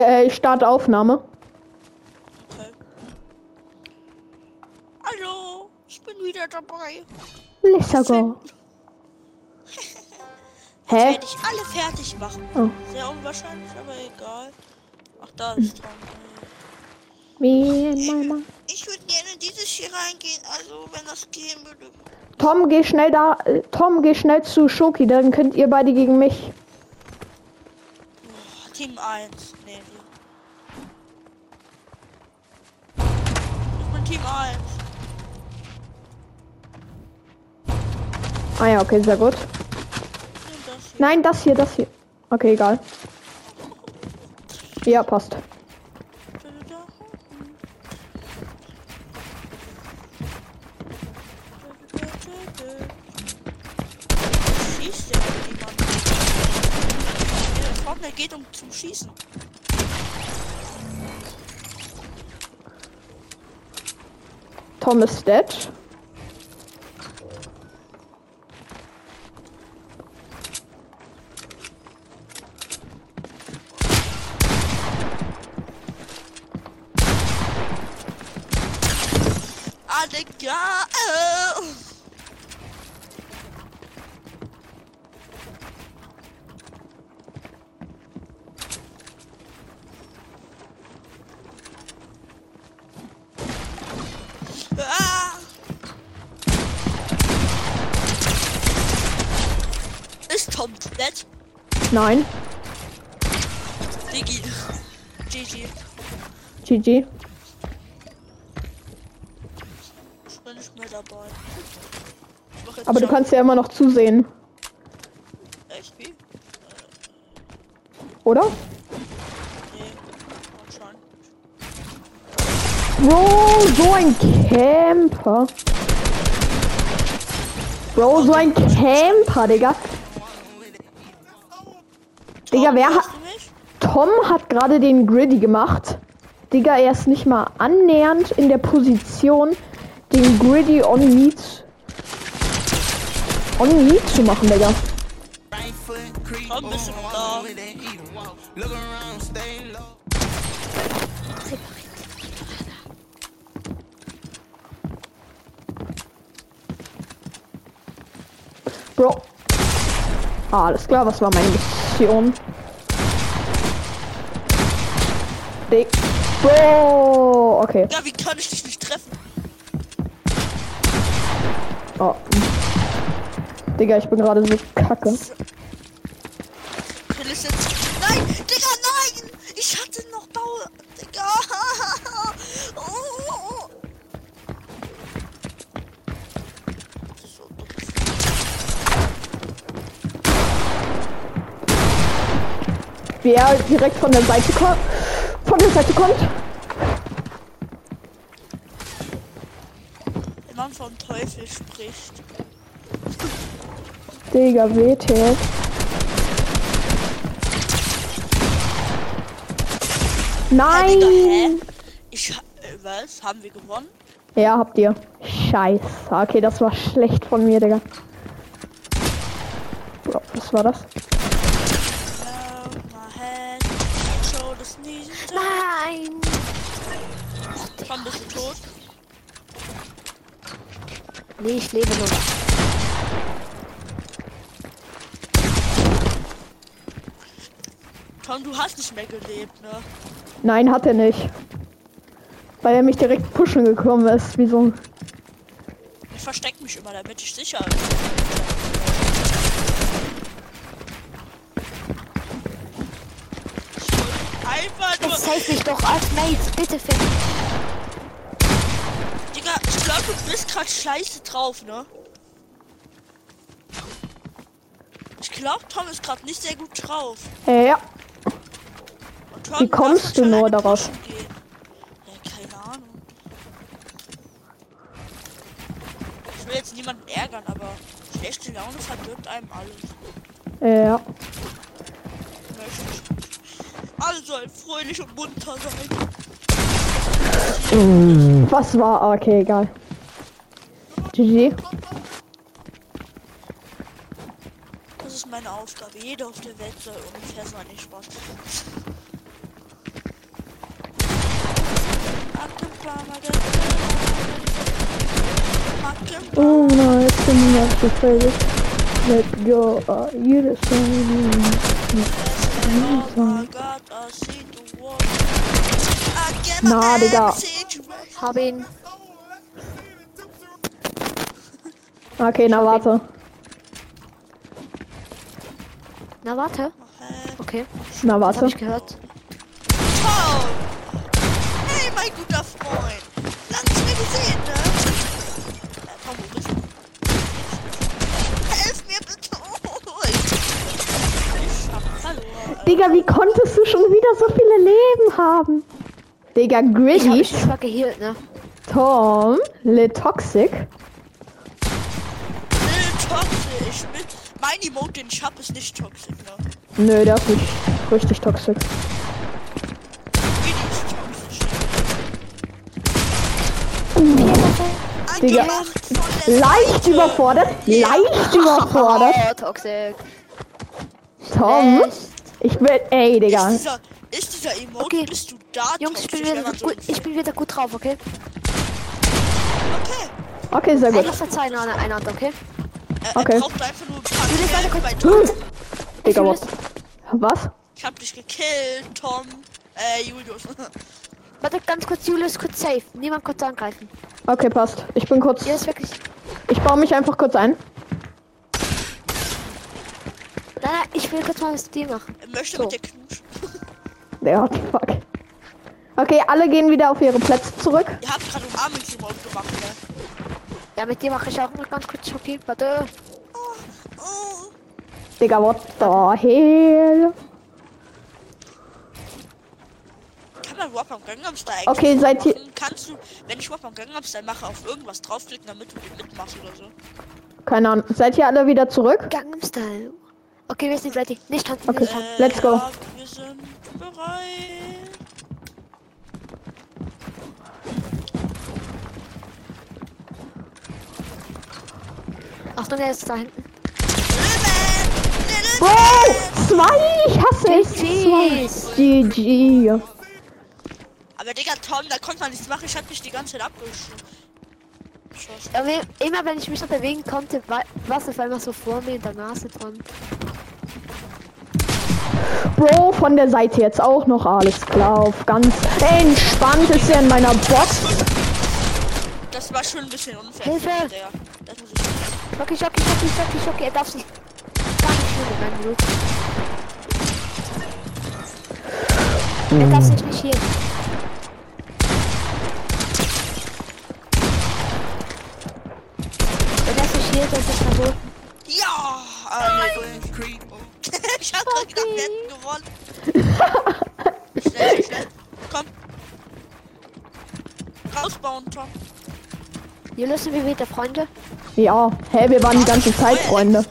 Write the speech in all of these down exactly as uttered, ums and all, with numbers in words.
Äh, ich starte Aufnahme. Okay. Hallo, ich bin wieder dabei. Let's go. Jetzt Hä? werde ich alle fertig machen. Oh. Sehr unwahrscheinlich, aber egal. Ach, da ist Tom. Me and my mom. Ich würde gerne in dieses hier reingehen, also wenn das gehen würde. Tom, geh schnell da. äh, Tom, geh schnell zu Schoki, dann könnt ihr beide gegen mich. Oh, Team eins. Nee, nee. Ich bin Team eins. Ah ja, okay, sehr gut. Nimm das hier. Nein, das hier, das hier. Okay, egal. Ja, passt. Schießt der jemand? Der Partner geht um zum Schießen. Tom ist dead. Ah, Digga. Äh. Ah. Ist Tom dead? Nein. Diggi. G G. G G. Ich bin nicht mehr dabei. Ich mach jetzt Aber du Jump. kannst ja immer noch zusehen, Echt wie? oder? Nee. Anscheinend. Bro, so ein Camper. Bro, so ein Camper, Digga. Digga, Tom, wer hörst hat... du mich? Tom hat gerade den Griddy gemacht. Digga, er ist nicht mal annähernd in der Position, den Griddy on me zu... On me zu machen, Digga. Tom, bist du noch da? Bro. Ah, alles klar, was war meine Mission? Dig. Bro, okay. Ja, wie kann ich dich nicht treffen? Oh. Digga, ich bin gerade so kacke. Will ich jetzt... Nein! Digga, nein! Ich hatte noch Bau... Digga! Oh, oh, oh. So dumm. Wie er direkt von der Seite kommt. Von der Seite kommt. Wenn man vom Teufel spricht. Digga, W T. Ja, Digga, hä? Nein! Ich... ha- Äh, was? Haben wir gewonnen? Ja, habt ihr. Scheiße. Okay, das war schlecht von mir, Digga. Bro, was war das? Love my head, shoulders, knees and toes. Nein! Tom, bist du tot? Nee, ich lebe noch. Tom, du hast nicht mehr gelebt, ne? Nein, hat er nicht. Weil er mich direkt pushen gekommen ist. Wie so. Ich versteck mich immer, damit ich sicher bin. Ich wollte einfach nur... Jetzt save mich doch als Mates, bitte finden. Digga, ich glaube, du bist gerade scheiße drauf, ne? Ich glaube, Tom ist gerade nicht sehr gut drauf. Äh, ja. Und Tom, Wie kommst darfst du nur alleine darauf? pushen gehen. Ja, keine Ahnung. Ich will jetzt niemanden ärgern, aber schlechte Laune verdirbt einem alles. Äh, ja. Möchte ich nicht. Alle sollen fröhlich und munter sein. Was war? Okay, egal. G G. Das ist meine Aufgabe. Jeder auf der Welt soll ungefähr so einen Spaß. Oh nein, jetzt bin ich nicht gefällig. Let's go, uh, jedes Oh my god, I see the world. I get my Na, Digga. situation. Hab ihn. Okay, na warte. Na, warte. Okay, Na das hab warte. ich gehört. Tom! Hey, mein guter Freund! Lang nicht mehr gesehen, ne? Äh, Tom, wo bist du? Helf mir bitte! Oh, ich hab verloren. Digga, wie konntest du schon wieder so viele Leben haben? Digga, Ich hab Gritty, mich nicht mal geheilt, ne? Tom, Le Toxic. Äh, toxisch. Ich bin... Mein Emote, den ich hab, ist nicht toxisch, ne? Nö, der ist nicht richtig toxisch. Wie die ist toxisch. Digga, Angemacht von der leicht Seite. überfordert, leicht überfordert. Oh, toxic. Tom, Schlecht. ich will, ey, Digga. Ist dieser, ist dieser Emote, Okay. bist du da Jungs, ich bin, toxisch, wenn wieder man so... gut, ich bin wieder gut drauf, okay? Okay. Okay, sehr Einfach gut. verzeihen eine- einander, okay? Er, Okay. er braucht einfach nur ein paar Julius, warte Kills kurz. bei Tom. Digga, Julius, what? Was? Ich hab dich gekillt, Tom. Äh, Julius. warte ganz kurz, Julius, kurz safe. Niemand kurz angreifen. Okay, passt. Ich bin kurz. Ihr ist wirklich. Ich baue mich einfach kurz ein. Nein, nein, ich will kurz mal was dir machen. Er möchte So. mit dir knutschen. Ja, fuck. Okay, alle gehen wieder auf ihre Plätze zurück. Ihr habt gerade Umarmungsemote gemacht, ne? Ja, mit dir mache ich auch noch ganz kurz, okay? Warte. Oh. Digga, what the hell? Kann man überhaupt am Gangnam Style eigentlich Okay, so seid ihr- machen? Kannst du, wenn ich überhaupt am Gangnam Style mache, auf irgendwas draufklicken, damit du den mitmachst oder so? Keine Ahnung. Seid ihr alle wieder zurück? Gangnam Style. Okay, wir sind ready. Nicht tanzen, Okay. nicht tanzen. Let's go. Ja, wir sind bereit. Achtung, er ist da hinten. Bro! Zwei! Ich hasse es! Zwei. G G. Aber Digga, Tom, da konnte man nichts machen. Ich hab mich die ganze Zeit abgeschossen. Aber immer wenn ich mich noch bewegen konnte, war es auf einmal so vor mir in der Nase dran. Bro, von der Seite jetzt auch noch alles klar. Auf ganz entspannt ist er in meiner Box. Das war schon ein bisschen unfair. Hilfe! Digga. Das muss ich sagen. Schocki, schocki, schocki, schocki, schocki. Er darf sich gar nicht hier in meinem Blut. Er darf sich nicht hier. Wenn er sich hier, das ist verboten. Ja! Ah, nee, ich hab gerade gedacht, wir hätten gewonnen. Schnell, schnell. Komm. Rausbauen, Tom. Hier lösen wir wieder Freunde. Ja, hä, wir waren die ganze Zeit Freunde.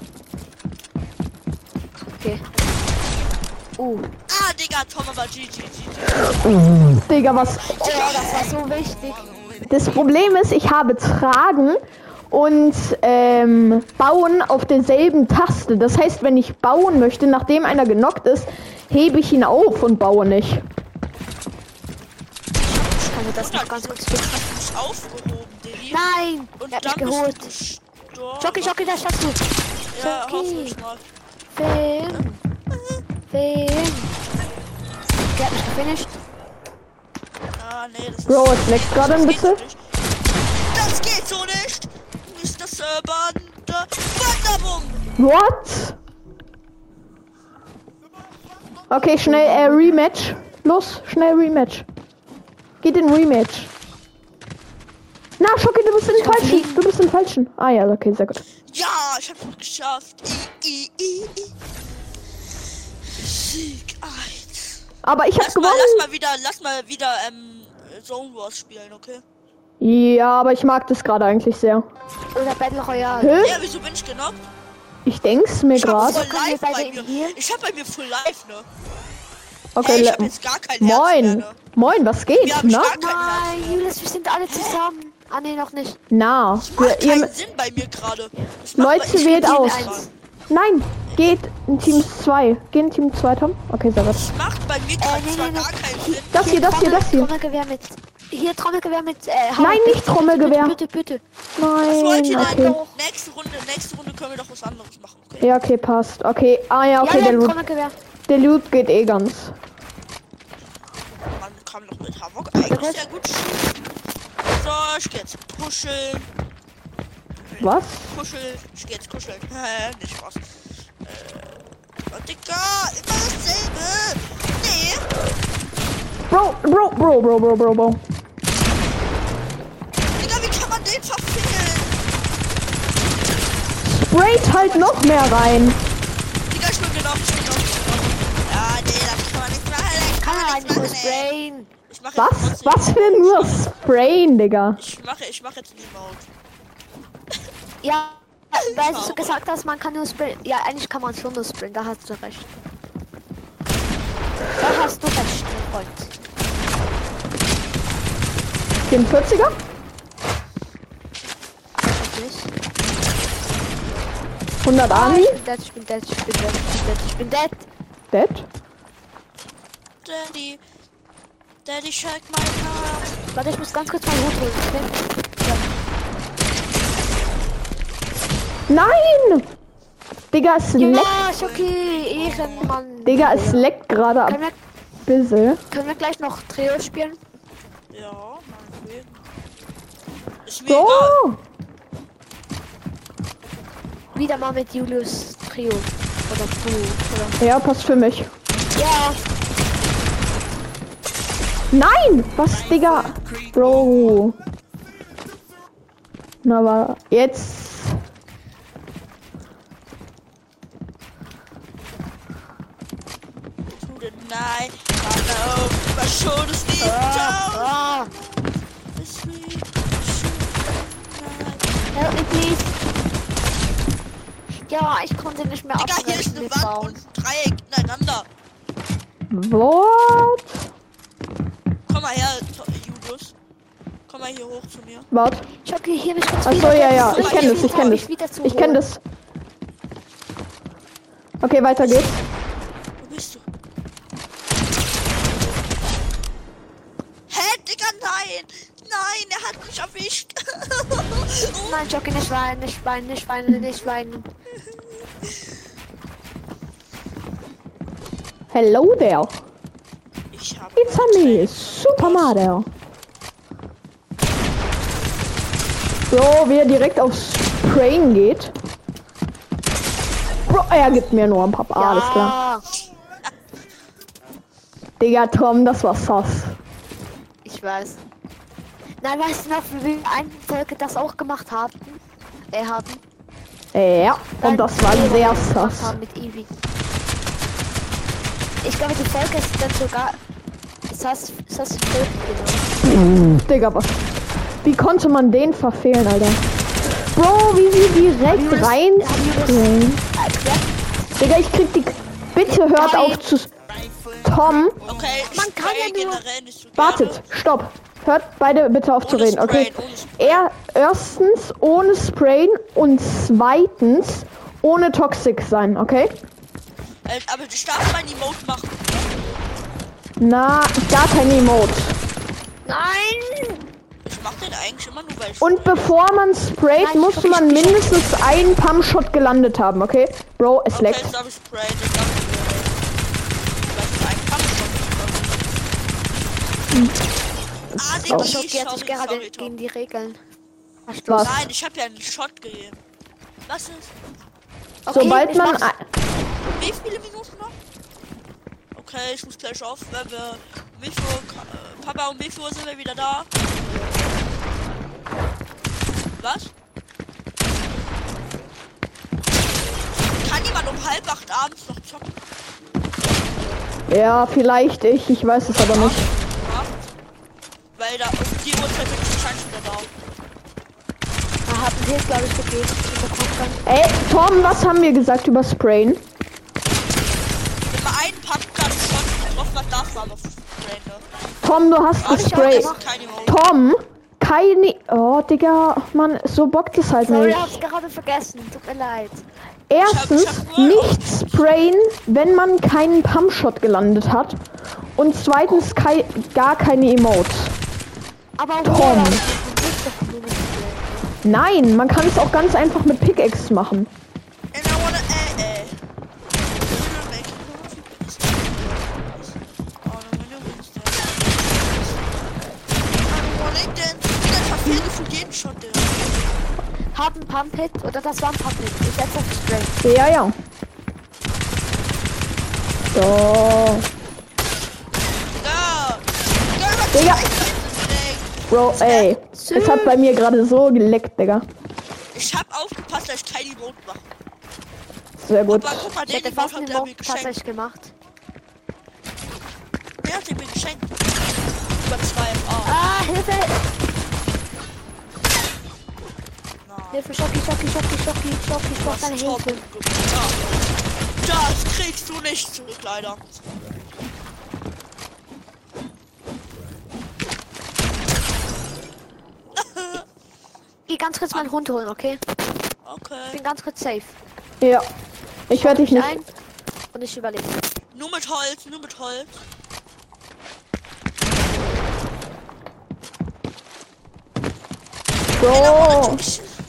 Okay. Uh. Ah, Digga, Tom, aber G G, G G. Digga, was? Oh, das war so wichtig. Das Problem ist, ich habe Tragen und ähm, Bauen auf derselben Taste. Das heißt, wenn ich bauen möchte, nachdem einer genockt ist, hebe ich ihn auf und baue nicht. Ich kann mir das noch ganz kurz fixen. Hast du mich aufgehoben, Diggi? Nein! Und Er hat dann mich geholt. bist du gestorben. Schocki, Schocki, das schaffst du. Ja, Schocki. hoffentlich mal. Film. Film. Der hat mich gefinisht. Ah, nee, das ist... Bro, es leckt gerade ein das geht bisschen. so nicht. Das geht so nicht! Mister Server, Wanderbum! What? Okay, schnell äh, Rematch. Los, schnell Rematch. Geht in Rematch. Na, Schocki, du bist in den falschen. Du bist im falschen. Ah ja, okay, sehr gut. Ja, ich hab's noch geschafft. I, I, I, I. Sieg eins. Aber ich hab Lass mal, gewonnen. lass mal wieder, lass mal wieder, ähm, Zone Wars spielen, okay? Ja, aber ich mag das gerade eigentlich sehr. Oder Battle Royale. Hä? Ja, wieso bin ich genockt? Ich denk's mir Ich hab gerade. voll Können wir live beide bei in mir. hier? Ich hab bei mir full live, ne? Okay, Hey, ich le- hab jetzt gar kein Herz moin. mehr, ne? Moin, was geht? Wir haben Na? stark- Nein, Julius, wir sind alle zusammen. Ah, nee, noch nicht. Na, Das wir, macht ihr, keinen Sinn bei mir gerade. Das macht Leute, bei- ich wählt bin Team aus. eins. Nein, geht in Team zwei. Geht in Team zwei, Tom? Okay, sehr gut. Das macht bei mir gerade nee, zwar nee, nee. gar keinen Sinn. Das hier, das hier, das hier. Gewehr mit. hier Trommelgewehr mit. Äh, Nein, nicht Trommelgewehr. Bitte, bitte, bitte. Was wollt ihr Nein, denn? okay. Nächste Runde, nächste Runde können wir doch was anderes machen. Okay? Ja, okay, passt. Okay, ah ja, okay, ja, der ja, Loot, Trommelgewehr. der Loot geht eh ganz. Man kann noch mit Havok eigentlich sehr gut schießen. So, ich geh jetzt kuscheln. Was? Kuscheln, ich geh jetzt kuscheln. Nicht Spaß. Äh, oh, Digga, immer dasselbe. Nee. Bro, bro, bro, bro, bro, bro, bro. Digga, wie kann man den verfehlen? Sprayt halt noch mehr rein. Digga, ich bin genau, ich bin genau. Ja, nee, das kann man nicht machen. Das kann Kann man er nicht nur machen, ey. sprayen. Ich mache Was? jetzt trotzdem Was für Emote. nur Sprayen, Digga? Ich mache, ich mache jetzt ein Emote. Ja, weil du gesagt hast, man kann nur sprayen. Ja, eigentlich kann man schon nur sprayen, da hast du recht. Da hast du recht, mein Freund. vierundvierziger? Nicht? hundert Army? Ich bin dead, ich bin dead, ich bin dead, ich bin dead, ich bin dead. Dead? Daddy. Daddy, shake my heart. Warte, ich muss ganz kurz meinen Hut holen, okay? Nein! Digga, es leckt. Ja, ist okay, Ehrenmann. Digga, es leckt gerade ab. Können wir, Bisschen. können wir gleich noch Trio spielen? Ja, meinetwegen. Ist mir egal. So! Wieder mal mit Julius Trio. Oder du, oder? Ja, passt für mich. Ja, Nein! Was, Digga? Bro. Na, aber jetzt. To the night. I know. My shoulders need down. ah, The sweet help me please. Ja, ich konnte nicht mehr Digga, hier ist abbrechen eine mit Wand bauen. und ein Dreieck ineinander. What? Komm mal her, Julius. Komm mal hier hoch zu mir. Warte. Schocki, hier bist du Ach so, ja, ja. Ich kenne das, ich kenne das. Ich kenne das. Okay, weiter geht's. Wo bist du? Hä, Digga, nein! Nein, er hat mich erwischt. Nein, Schocki, nicht weinen, nicht weinen, nicht weinen, nicht weinen. Hello there. Ich habe It's a me, Super Mario. Bro, wie er direkt aufs Sprayen geht. Bro, er gibt mir nur ein paar. Ah, alles klar. Ja, Digga, Tom, das war sass. ich weiß. Nein, weißt du noch, wie wir eine Folge das auch gemacht haben? Äh, haben. Ja, und das war Dann sehr gemacht sass. haben mit Eevee. Ich glaube, die Folge ist dann sogar. Sass, Sass genau. Digga, was? Wie konnte man den verfehlen, Alter? Bro, wie sie direkt Julius- rein haben Julius- sprayen. Ja, Digga, ich krieg die. Bitte hört Nein. auf zu. Tom, Okay, ich Man kann spraye ja nur- generell nicht so wartet, gerne. stopp. Hört beide bitte auf zu Ohne reden, okay? Sprayen, ohne Sprayen. Er erstens ohne Sprayen und zweitens ohne Toxic sein, okay? Äh, aber ich darf mein Emote machen. Na, gar kein Emote. nein! Ich mach den eigentlich immer nur, weil ich... Und bevor man sprayt, Nein, muss ich- man ich- mindestens einen Pumpshot gelandet haben, okay? Bro, es Okay, leckt. jetzt darf ich sprayen, jetzt darf ich sprayen. Das ist ein Kampf. Ah, Digga, Oh. Ich sorry, jetzt sorry, gerade sorry, Tom. gegen die Regeln. Was? Nein, ich hab ja einen Shot gegeben. Was ist? Okay, Sobald ich man. mach's. ein- Wie viele Minuten noch? Okay, ich muss gleich auf, wenn wir... Milfo, äh, Papa und Milfo sind wir wieder da. Was? Kann jemand um halb acht abends noch zocken? Ja, vielleicht ich, ich weiß es aber nicht. Acht? Weil da um die Uhrzeit bin ich wahrscheinlich wieder da. Da haben wir glaube ich gegeben. Ey, Tom, was haben wir gesagt über Sprayen? Wenn man einen Pumpgun schon getroffen hat, darf man aber sprayen, ne? Tom, du hast Aber ich gesprayt. hab keine Emote. Tom, keine. Oh, Digga, Mann, so bockt es halt Sorry, nicht. hab's gerade vergessen. Tut mir leid. Erstens, Ich hab- ich hab nur nicht sprayen, wenn man keinen Pumpshot gelandet hat. Und zweitens, kei gar keine Emotes. Aber Tom. Rohr, das ist doch nur mit Blade. Nein, man kann es auch ganz einfach mit Pickaxe machen. And I wanna, eh, eh. Wanna make it oh, no, when you win, I wanna then, Digga, ich verfehle für jeden Shot, Digga. Hab ein Pump-Hit, oder das war ein Pump-Hit. Ich setze auf Spray. Ja, ja. So. Digga! Digga, Digga. Digga! Bro, ey. Es hat bei mir gerade so geleckt, Digga. Ich hab aufgepasst, dass ich kein Emote mache. Sehr gut. Aber guck mal, Ich den hätte Emote fast hat den der mir Mob geschenkt. tatsächlich gemacht. Der hat den mir geschenkt. Über zwei. Oh, Ah, Hilfe! na. Hilfe, Schocki, Schocki, Schocki, Schocki, Schocki, ich brauch deine Hilfe. Ja. Das kriegst du nicht zurück, leider. Geh ganz kurz meinen Hund holen, okay? Ich Okay. bin ganz kurz safe. Ja. Ich werde dich nicht. Ein und ich überlebe. Nur mit Holz, nur mit Holz. Bro. Not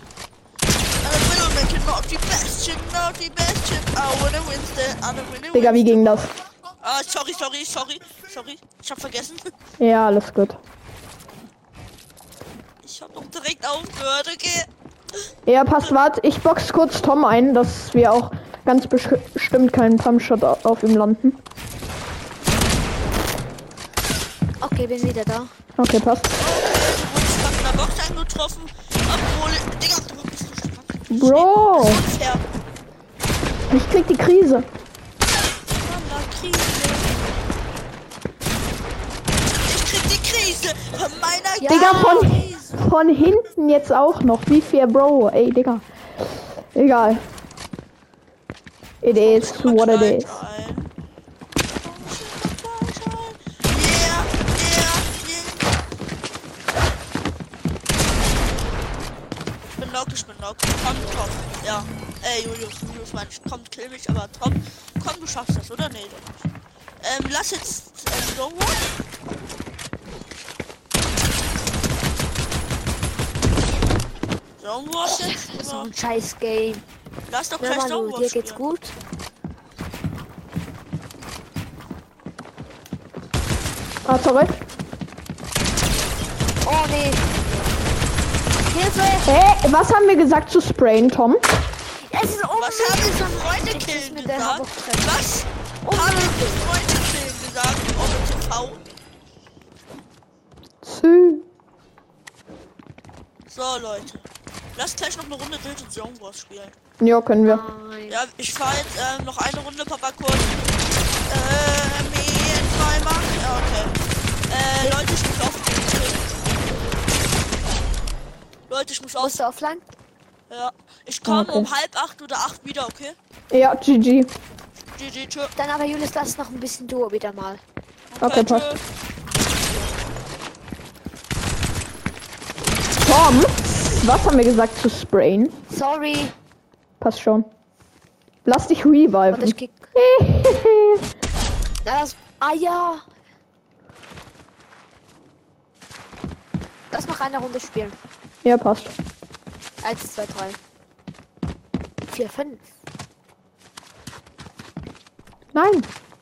the best, not the best. I wanna win the, I wanna Digga, wie ging das? Ah, sorry, sorry, sorry, sorry. Ich hab vergessen. Ja, alles gut. Ich hab doch direkt aufgehört, okay? Ja, passt, wart. Ich box kurz Tom ein, dass wir auch ganz besch- bestimmt keinen Pumpshot au- auf ihm landen. Okay, bin wieder da. Okay, passt. Und ich hab in der Box eingetroffen. Obwohl, Digga, du bist so stark. Bro, Das ist unfair. ich krieg die Krise. Mama, Krise. Ich krieg die Krise von meiner Ja. Digga, von, Krise. von hinten jetzt auch noch. Wie fair, Bro? Ey, Digga. Egal. It is what it is. Yeah, yeah, yeah. Ich bin knock, ich bin knock. Komm, Tom. Ja. Ey, Julius, Julius, mein, komm, kill mich, aber Tom, komm, du schaffst das, oder? Nee, doch nicht. Ähm, lass jetzt, ähm, Stonewall. Stonewall jetzt? So Oder? ein scheiß Game. Lass doch Ja, gleich Manu, Stonewall dir geht's spielen. gut? Ah, sorry. Oh nee. Hilfe! Hä? Was haben wir gesagt zu sprayen, Tom? Es ist Was unmöglich. haben wir für Freunde Ich killen mit der gesagt? Hamburg treffen. Was haben wir für Freunde killen gesagt? Ohne T V. Sü. So, Leute. Lass gleich noch eine Runde Wild und Zone Wars spielen. Ja, können wir. Nein. Ja, ich fahr jetzt ähm, noch eine Runde, Papa, kurz. Äh, mir zweimal. Ja, okay. Äh, Leute, ich muss auf. Leute, ich muss auf. Musst du offline? Ja. Ich komme Okay. um halb acht oder acht wieder, okay? Ja, G G. G G, tschö. Dann aber Julius, lass noch ein bisschen Duo wieder mal. Okay, tschö. passt. Tom, was haben wir gesagt zu sprayen? Sorry. Passt schon. Lass dich Und reviven. ich kick. Das. Ah ja. Lass noch eine Runde spielen. Ja, passt. Eins, zwei, drei. Vier, fünf. Nein.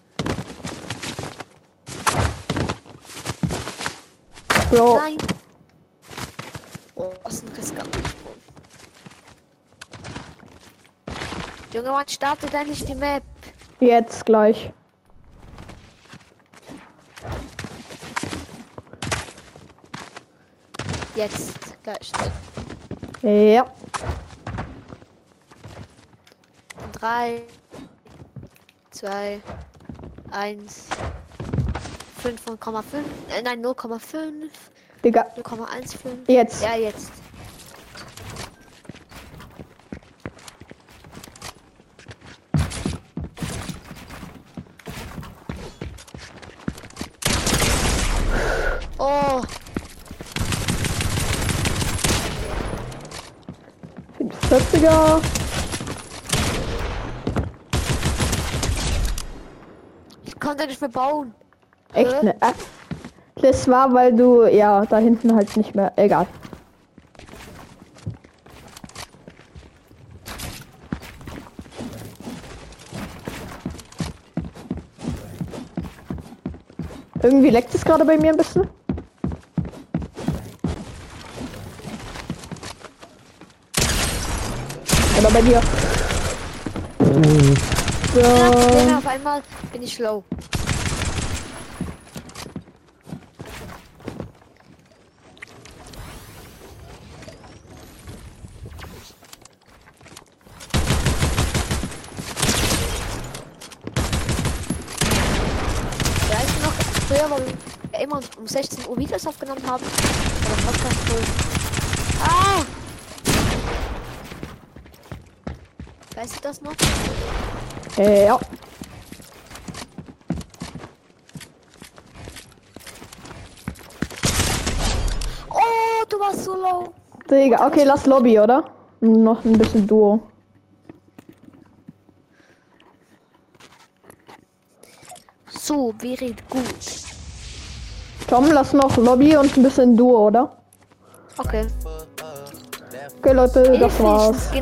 Bro, Nein. Oh, was ein riskanter Sprung. Junge, wann startet endlich die Map? jetzt gleich. Jetzt. Gleich. Ja. Drei. Zwei. Eins. Fünf Komma fünf. Äh, nein, null Komma fünf. Digga, null Komma fünfzehn. jetzt. Ja, jetzt. Oh, vierziger. ich konnte nicht mehr bauen. Echt Hä? ne? Äh, das war, weil du, ja, da hinten halt nicht mehr, egal. Irgendwie leckt es gerade bei mir ein bisschen. Oder bei dir. Ja, So. den auf einmal bin ich low. Ja, ich bin noch früher, weil wir immer um sechzehn Uhr Videos aufgenommen haben. Oder Podcast voll. Ah! Weißt du das noch? Äh, ja. Oh, du warst so low. Digga, okay, lass Lobby, oder? Noch ein bisschen Duo. So, wäre gut. Komm, lass noch Lobby und ein bisschen Duo, oder? Okay. Okay, Leute, das war's.